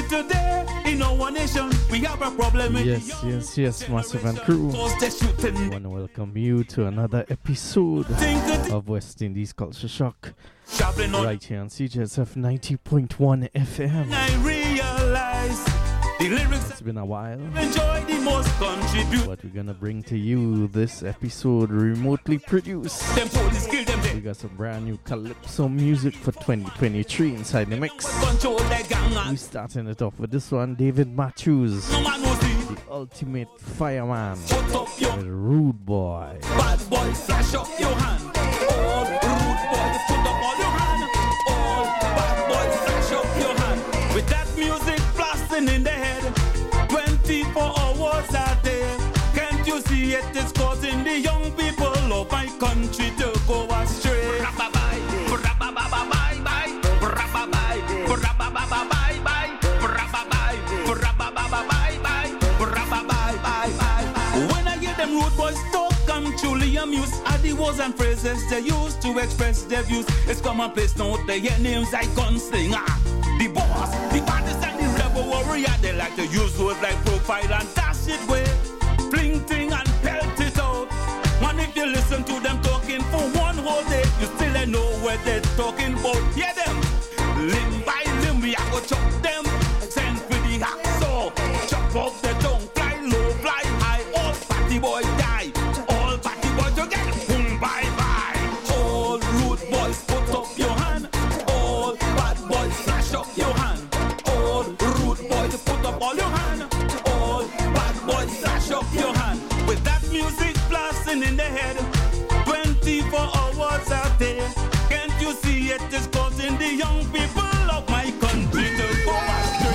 today in our nation, we have a problem. Yes, Massive and crew. I want to welcome you to another episode of West Indies Culture Shock. Right here on CJSF 90.1 FM. I realize the lyrics. It's been a while, Enjoy the most contribute. but we're gonna bring to you this episode remotely produced. Them police kill them. We got some brand new Calypso music for 2023 inside the mix. Control the gang. We starting it off with this one, David Matthews, No man knows the the ultimate fireman, put up your with Rude Boy. bad boy. Flash up your hand. All rude boys, put up all your hand. All bad boys, flash up your hand. With that music blasting in the head, 24 hours a day. Can't you see it is causing the young people of my country to go astray? When I hear them rude boys talk, I'm truly amused at the words and phrases they use to express their views. It's commonplace now, they hear names like gunslinger, the boss, the baddest and the rebel warrior. They like to use words like profile and dash it way, fling thing and pelt it out. And if you listen to them talking for one whole day, you still ain't know what they're talking about. Hear them, limb by limb, we are gonna chop them. Send for the hacksaw, chop off the tongue, fly low, fly high. All party boys die, all party boys together, boom, bye bye. All rude boys, put up your hand. All bad boys, flash up your hand. All rude boys, put up all your hand. All bad boys, flash up your hand. With that music blasting in the head, 24 hours a day. Can't you see it is causing the young people of my country to go astray?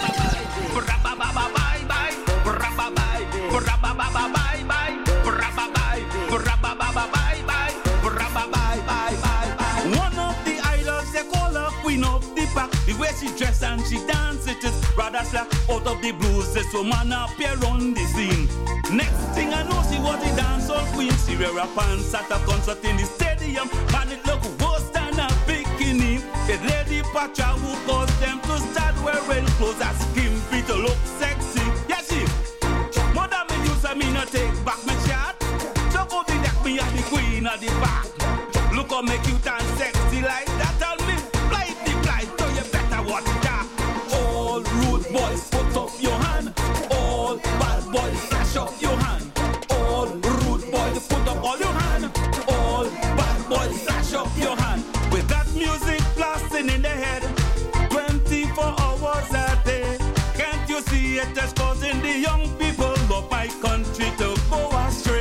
One of the idols they call her queen of the pack. The way she dress and she dance, it is rather slack. Out of the blues, this woman appear on the scene. Next thing I know, she was the dancehall queen. She wear a pants at a concert in the stadium, and it look worse than a bikini. The lady Pacha who caused them to start wearing clothes as skimpy to look sexy. Yeah, she. Mother me use me not take back my chat. So go the deck me at the queen of the back. Look how me cute and sexy like that. Tell me, flight the flight, so you better watch that. All rude boys, put up your hand. All bad boys, flash up your hand. All rude boys, put up all your hand. All bad boys, flash up your hand. With that music blasting in the head, 24 hours a day. Can't you see it is causing the young people of my country to go astray?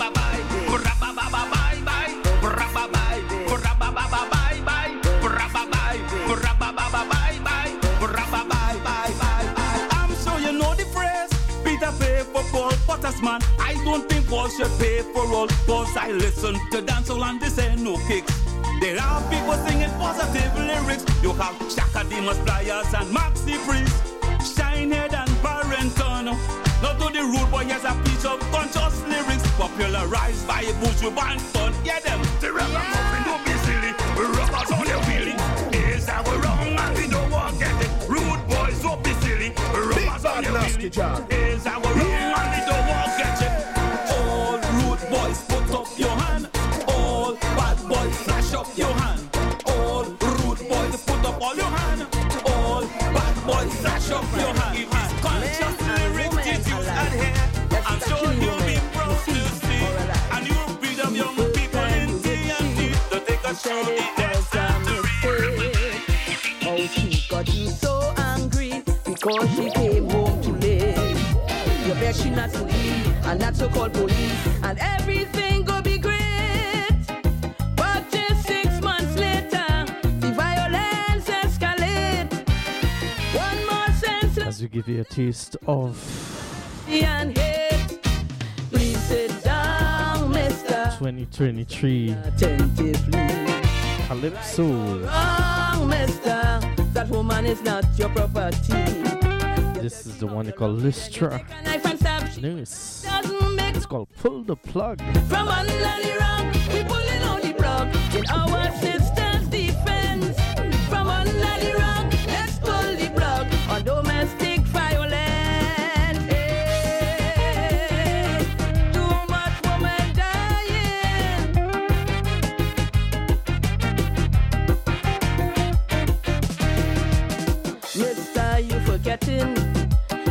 I'm sure you know the phrase, Peter pay for Paul Potter's man. I don't think Paul should pay for all, cause I listen to dancehall and this ain't no kicks. There are people singing positive lyrics. You have Shaka Demus Flyers and Maxi Priest, Shinehead and Barrington. Now to the rude boy has a piece of conscious lyrics popularized by Buju Banton. Yeah, them. The ragamuffin don't be silly. Rubbers on your wheelie. Is that we're wrong and we don't want to get it. Rude boys don't be silly. Rubbers on your wheelie. Is that we're wrong and we don't want to get it. All rude boys, put up your hand. All bad boys, flash up your hand. All rude boys, put up all your hand. All bad boys, flash up your hand. If it's conscious lyrics, it's used at here. I'm sure you'll be proud to see. And you'll breed of young people in TNT to take a shot in their century. Oh, she got you so angry because she came home too late. You bet she not to leave, and that's so-called police, and everything go be great. But just 6 months later, the violence escalate. One more sense As we give you a taste of and hate. Please sit down, mister. 2023 Attentively. Calypso. Wrong, mister. That woman is not your property. This is the one they call Lystra. News. It's called Pull the Plug. From under the rock, we pulling on the plug in our sister's defense. From under the rock, let's pull the plug on domestic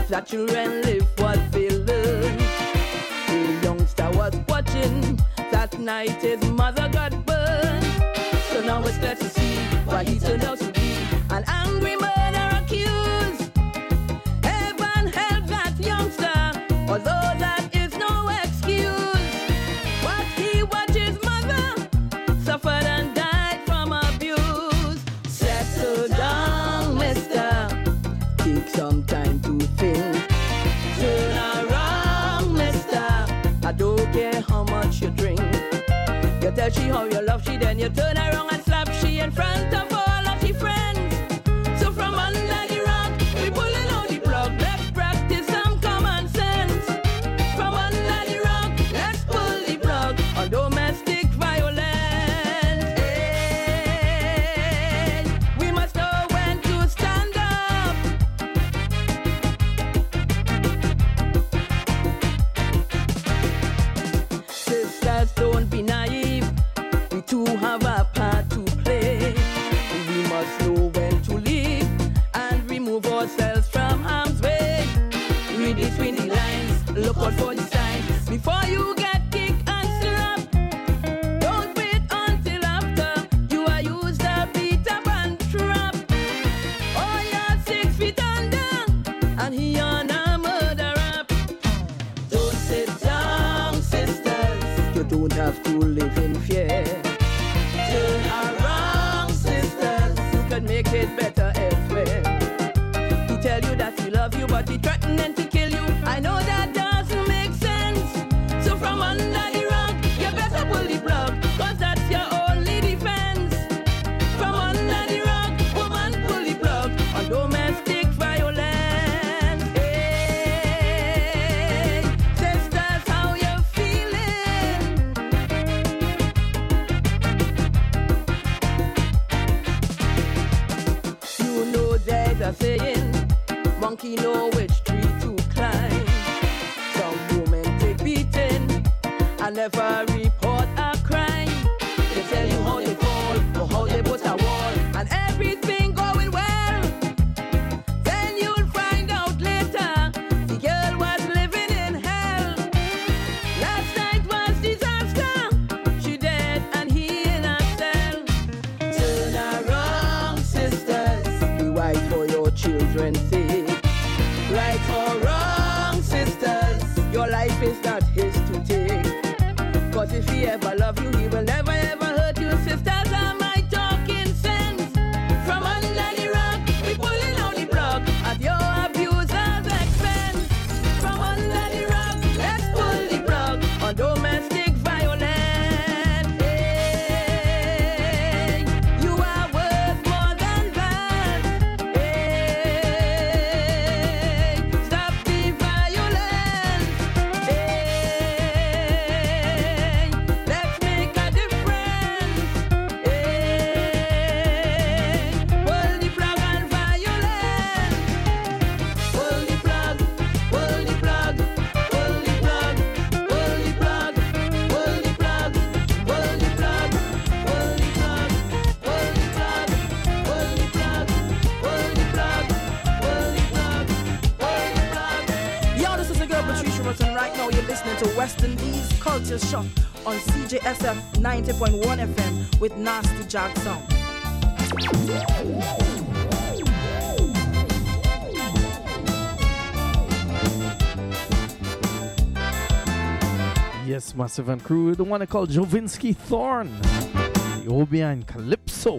that children live what they learn. The youngster was watching, that night his mother got burned. So now it's clear to see why he turned out to be an angry murder accused. Heaven help that youngster, although that is no excuse. But he watched his mother suffered and died from abuse. Settle down, mister, take some time to think. Turn around, mister, I don't care how much you drink. You tell she how you love she, then you turn around and slap she in front of all of she friends. So from under the rock, we pulling out the plug. Let's practice some common sense. From under the rock, let's pull the plug on domestic violence. Hey, we must know when to stand up. Sisters, don't be naive. We too have a part to play. We must know when to leave and remove ourselves from harm's way. Read between the lines, look out for the signs before you get kicked and slapped. Don't wait until after you are used up, beat up and trapped. Oh, you're 6 feet under and he on a murder rap. Don't sit down, sisters. You don't have to live in fear. Turn around, sisters. You can make it better elsewhere. He tell you that he love you, but he threatening to kill you. I know that doesn't make sense. So from under the rock, you better pull the plug, cause that's your only defense. From under the rock, woman, pull the plug on domestic violence. Hey, sisters, how you feeling? You know there's a saying, monkey know which tree to climb. Some women take beating and never report a crime. They tell you how they fall or how they put a wall and everything going well. Then you'll find out later the girl was living in hell. Last night was disaster. She dead and he in a cell. Turn around, sisters. Be wise for your children's sake. Right or wrong, sisters, your life is not his to take. Cause if he ever love you, he will never ever hurt you. Sisters, am I talking sense? From under the rock, we pulling out the plug at your abuser's expense. From under the rock, let's pull the plug on domestic violence. Hey, you are worth more than that. Hey, stop the violence. Hey, let's make a difference. Hey, pull the plug on violence. Pull the plug, pull the plug, pull the plug, pull the plug, pull the plug, pull the plug, pull the plug, pull the plug, pull the plug, pull the plug, pull the plug, pull the plug. Yo, this is a girl Patricia Rotten. Right now you're listening to West Indies Culture Shock on CJSF 90.1 FM with Nasty Jack Sound. Yes, Massive and Crew, the one I call Jovinsky Thorn, the Obia and Calypso.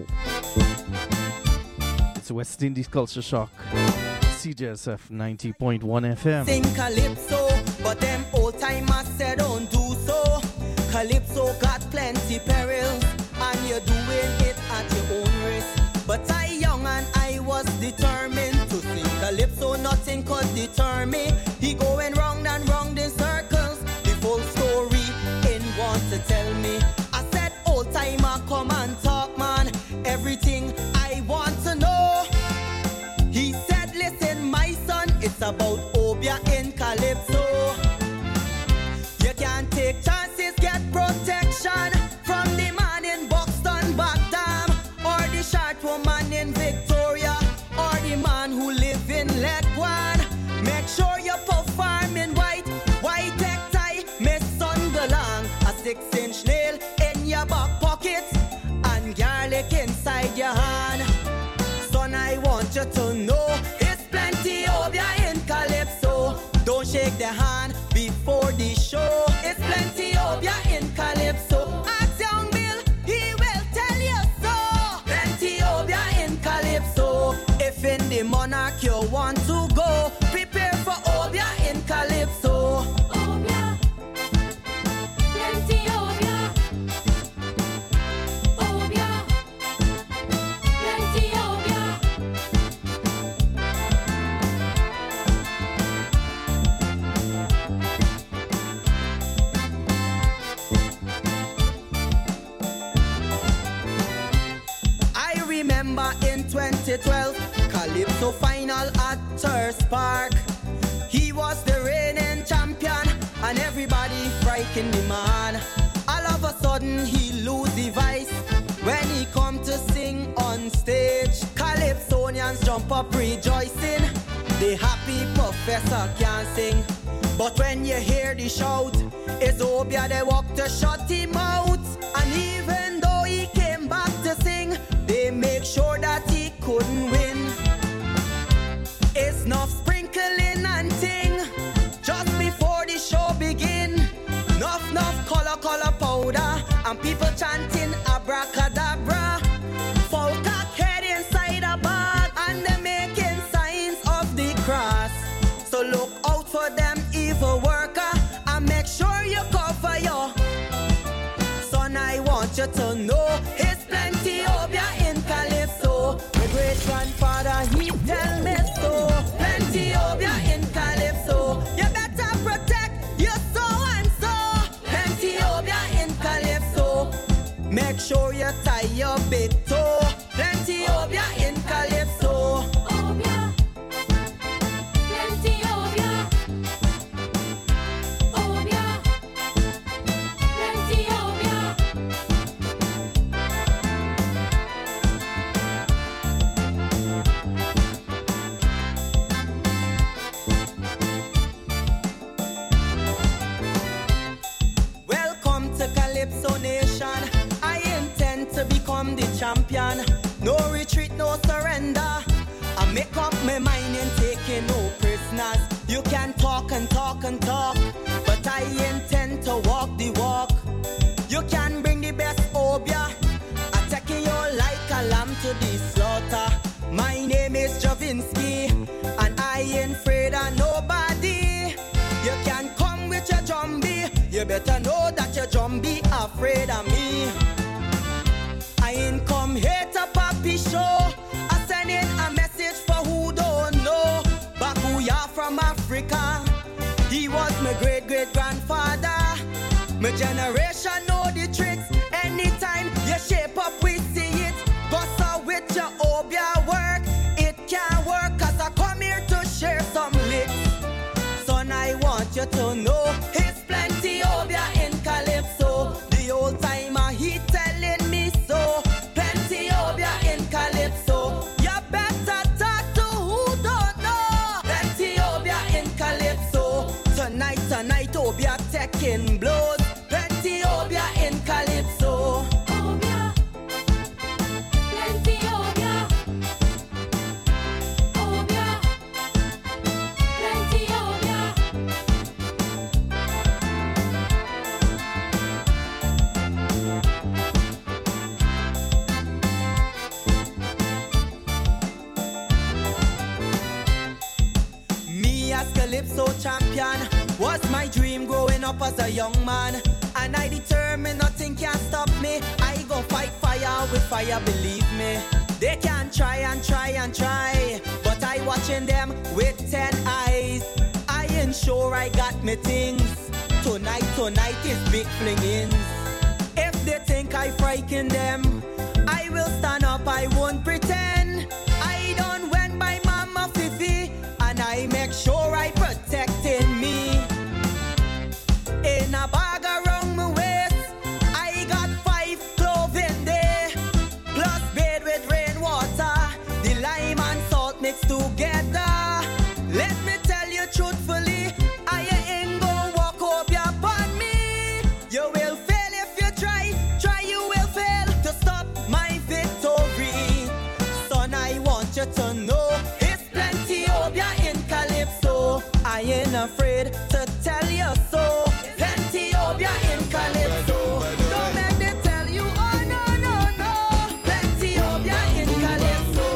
It's West Indies Culture Shock, CJSF 90.1 FM. Sing Calypso, but them old timers said don't do so. Calypso got plenty perils, and you're doing it at your own risk. But I young and I was determined to sing Calypso, nothing could deter me. He going round and round in circles, the full story in want to tell me. I said old timer, come and talk man, everything I want to know. He said listen my son, it's about Obia in Calypso. You can't take chances, get protection from the man in Buxton, Backdam, or the short woman in Victoria, or the man who live in Leguan. Make make sure you perform in white. White necktie, Miss Sunderland. A 6-inch nail in your back pocket and garlic inside your hand. Son, I want you to know it's plenty of ya in Calypso. Don't shake the hand before the show. It's plenty of ya in Calypso. Ask young Bill, he will tell you so. Plenty of ya in Calypso. If in the Monarch you want to go, prepare for Obia in Calypso. Obia, plenty Obia. Obia, plenty Obia. I remember in 2012, Calypso final at Thirst Park. He was the reigning champion and everybody frightened the man. All of a sudden he lose the voice when he come to sing on stage. Calypsonians jump up rejoicing. The happy professor can't sing. But when you hear the shout, it's Obia they walk to shut him out. And even though he came back to sing, they make sure that he couldn't win. It's enough sprinkling and ting just before the show begin. Enough color powder and people chanting abracadabra. Folk cock head inside a bag and they making signs of the cross. So look out for them evil worker and make sure you cover your son. I want you to know it's plenty of ya in Calypso. My great grandfather he tell me so. Plenty of ya in Calypso. You better protect your so and so. Plenty of ya in Calypso. Make sure you tie your big toe. Plenty of ya in Calypso. Obia, plenty Obia. Obia, plenty Obia. Welcome to Calypso Nation. I intend to become the champion. No retreat, no surrender. I make up my mind and taking no prisoners. You can talk and talk and talk, but I intend to walk the walk. You can bring the best Obia, attacking you like a lamb to the slaughter. My name is Javinsky, and I ain't afraid of nobody. You can come with your jumbie, you better know that your jumbie afraid of me. I ain't come here to Papi show. I send in a message for who don't know. Bakuya from Africa, he was my great-great-grandfather. My generation know the tricks. Anytime you shape up, we see it. Go so with your Obia work. It can't work cause I come here to share some licks. Son, I want you to know it's plenty Obia in Calypso. The old timer, he telling me so. Plenty Obia in Calypso. You better talk to who don't know. Plenty Obia in Calypso. Tonight, Obia taking blows. Plenty Obia in Calypso. Obia, plenty Obia. Obia, plenty Obia. Me as Calypso champion was my dream growing up as a young man. And I determined nothing can stop me. I gon' fight fire with fire, believe me. They can try and try and try, but I watching them with 10 eyes. I ain't sure I got me things. Tonight is big flingings. If they think I frighten them, I will stand up, I won't pretend. I don't went by Mama Fifi, and I make sure I protecting me. In a bag around my waist, I got 5 clothing there, plus bed with rainwater, the lime and salt mixed together. Let me tell you true. afraid to tell you so. Plentyobia in Calypso. Don't make me tell you, oh no, no, no. Plentyobia in Calypso.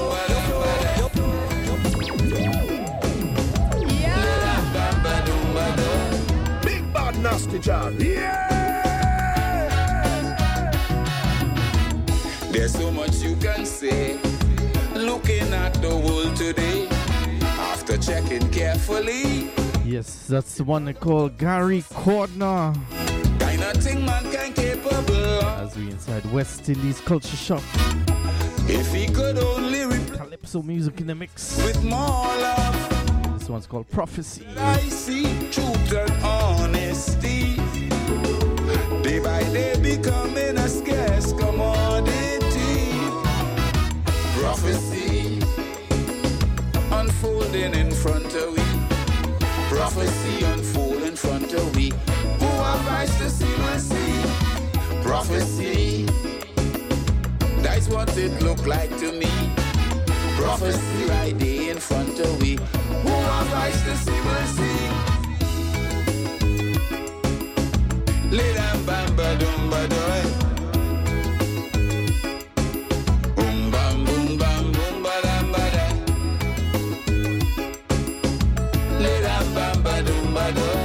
Yeah. Big bad nasty John. Yeah. There's so much you can say. Looking at the world today, after checking carefully. Yes, that's the one they call Gary Cordner. Kind of thing man can capable. As we inside West Indies Culture Shock. If he could only Calypso music in the mix. with more love. This one's called Prophecy. I see truth and honesty. Day by day becoming a scarce commodity. Prophecy unfolding in front of we. Prophecy unfold in front of we. Who have eyes to see will see. Prophecy, that's what it look like to me. Prophecy right there in front of we. Who have eyes to see will see. Lay down bamba dumba doy. Boom bam boom bam boom ba dam ba da. Lay down bamba dumba doy.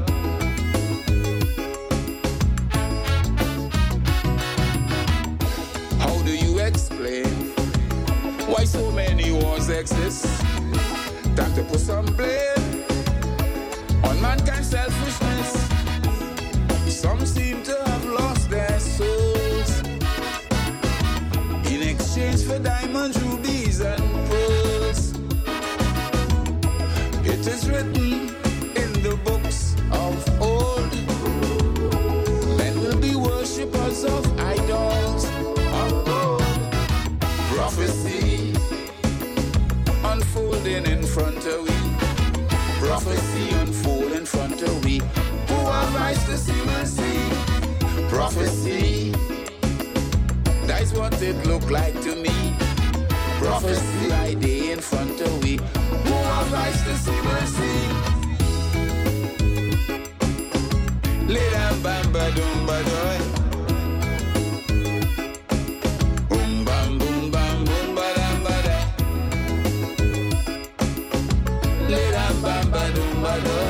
How do you explain why so many wars exist? Time to put some blame on mankind's selfishness. Some seem to have lost their souls in exchange for diamonds, rubies, and pearls. It is written in the books of old, men will be worshippers of idols of gold. Prophecy unfolding in front of we. Prophecy unfold in front of we. Who have eyes to see will see. Prophecy, that's what it look like to me. Prophecy right there in front of we. Who have eyes to see will see. Lay down bamba dumba doy. Boom bam boom bam boom ba dam ba da. Lay down bamba dumba doy.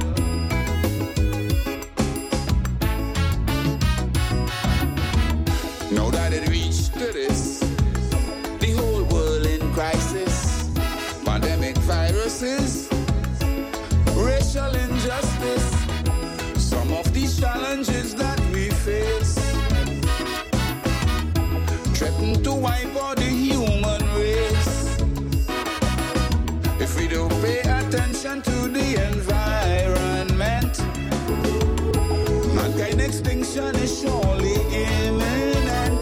Now that it reached to this, the whole world in crisis, pandemic viruses, racial injustice, some of these challenges that we face threaten to wipe out the human race. If we don't pay attention to the environment, mankind extinction is surely imminent.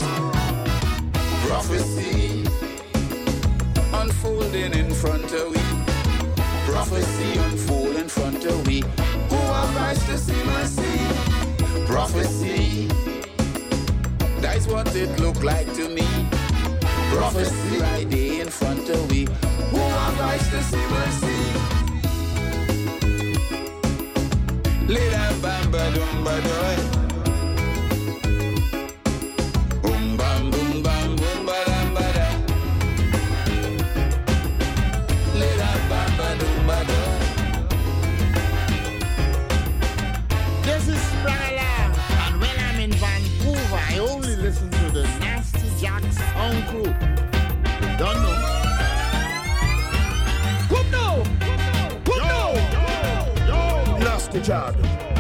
Prophecy unfolding in front of we. Prophecy unfold in front of we. Who have eyes to see will see. Prophecy, that's what it look like to me. Prophecy right there in front of we. Who have eyes to see will see. Lay down bamba dumba doy. Boom bam boom bam boom ba dam ba da. Lay down bamba dumba doy. This is Spragala, and when I'm in Vancouver, I only listen to the Nasty Jacks on crew. You don't know. Come now. Yo. Nasty John.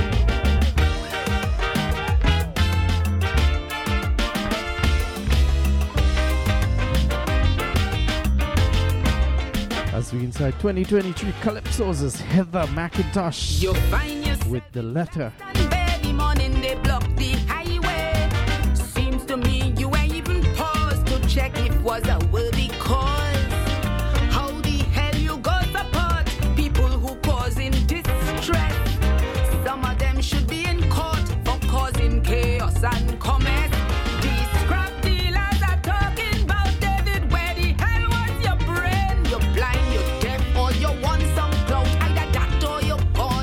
As we inside 2023 Calypsos is Heather McIntosh You find yourself with The Letter. early morning, they block the highway. Seems to me you ain't even paused to check if was a worthy cause. How the hell you go support people who causing distress? Some of them should be in court for causing chaos and commerce. These scrap dealers are talking about David. Where the hell was your brain? You're blind, you're deaf, or you want some clout. Either that or you're born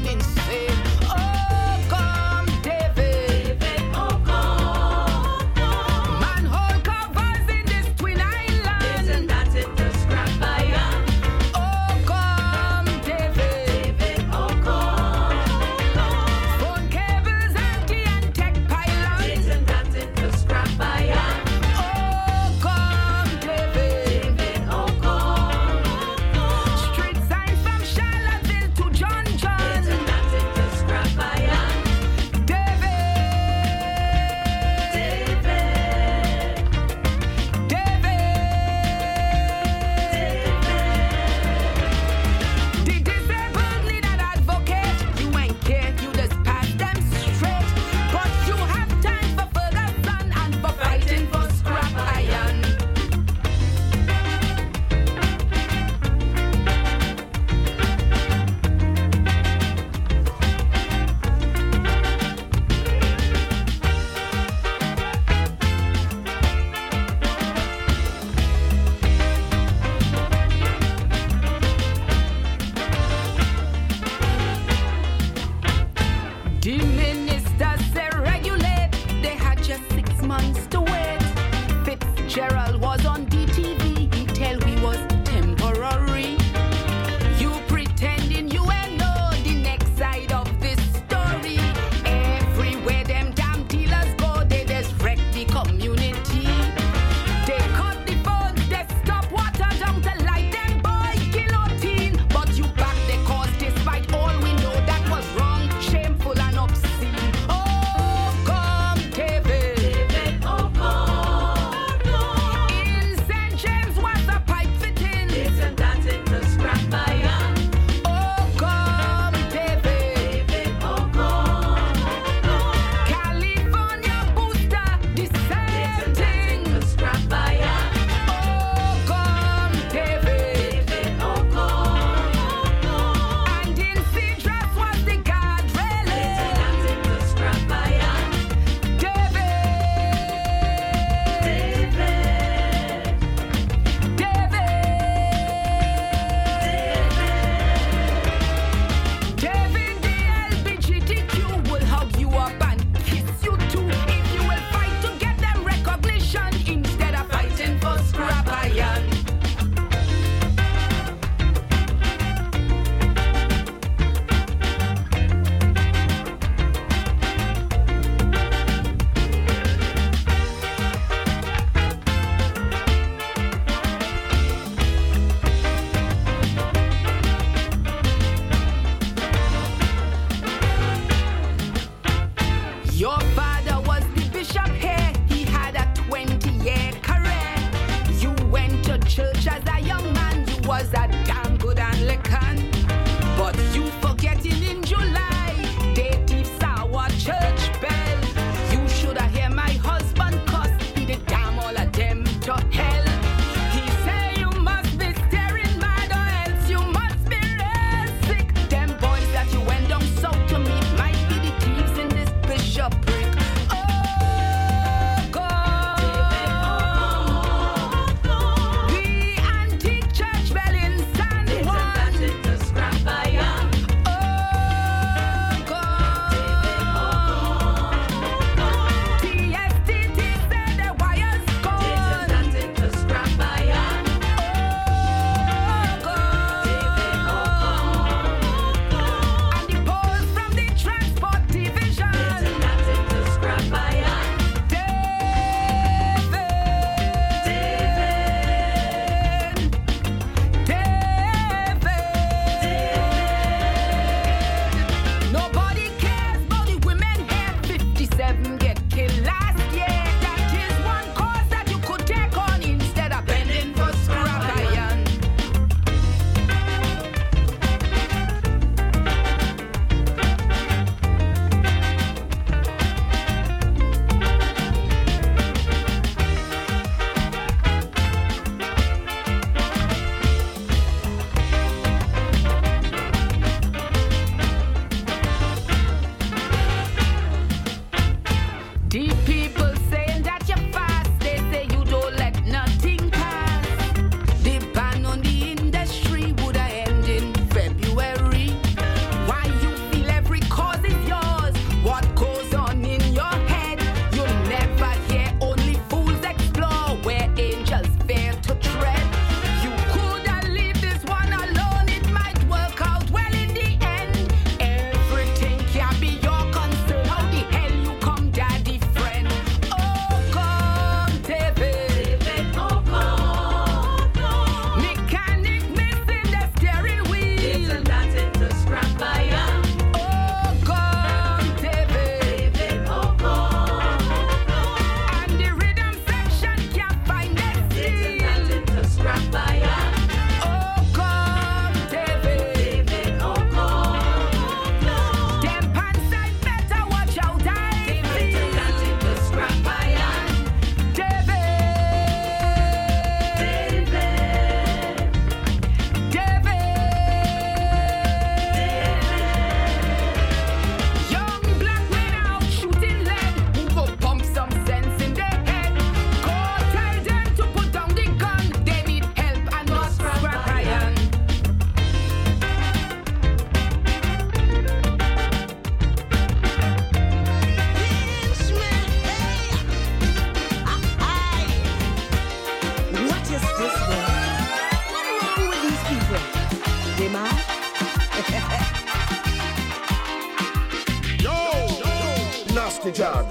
Nasty John.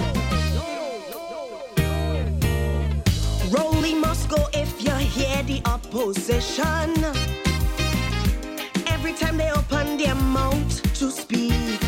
Rolly must go if you hear the opposition. Every time they open their mouth to speak,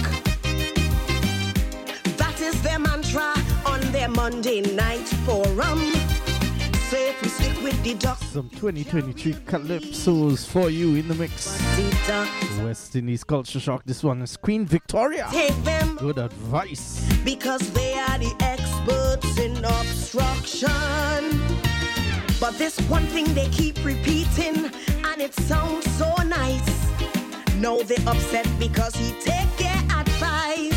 that is their mantra on their Monday night forum. So if we stick with the duck, some 2023 calypsos for you in the mix. West Indies Culture Shock. This one is Queen Victoria. Take them. Good advice. Because they are the experts in obstruction. But this one thing they keep repeating, and it sounds so nice. Now they upset because he take their advice.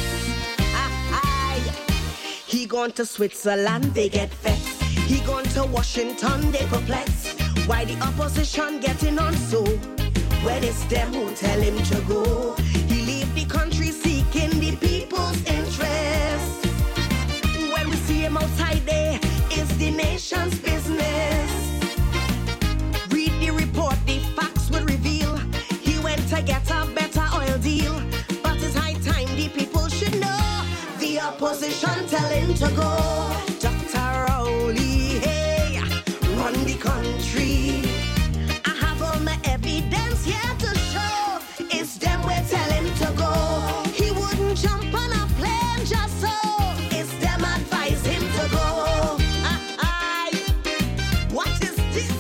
He gone to Switzerland, they get vexed. He gone to Washington, they perplexed. Why the opposition getting on so? When it's them who tell him to go. He leave the country seeking the people's interest. When we see him outside there, it's the nation's business. Read the report, the facts will reveal. He went to get a better oil deal. But it's high time the people should know. The opposition tell him to go. Dr. Rowley, hey, run the country. I have all my evidence here to show. It's them we tell him to go. He wouldn't jump on a plane just so. It's them advise him to go. What is this?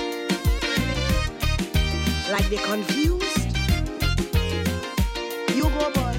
Like they confused? You go, boy.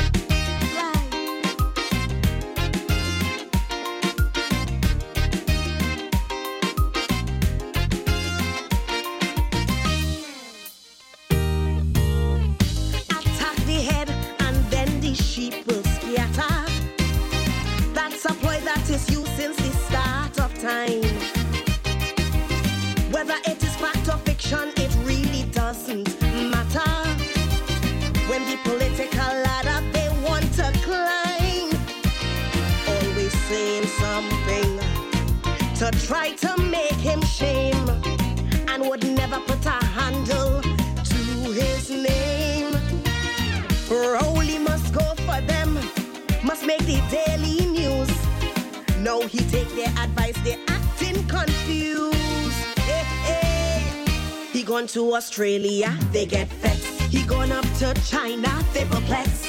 Sheep will scatter. That's a ploy that is used since the start of time. Whether it is fact or fiction, it really doesn't matter. When the political ladder they want to climb, always saying something to try to make him shame, and would never put a handle to his name. Rowley must go for them, must make the daily news. No, he take their advice, they acting confused. Hey, hey. He gone to Australia, they get vexed. He gone up to China, they perplexed.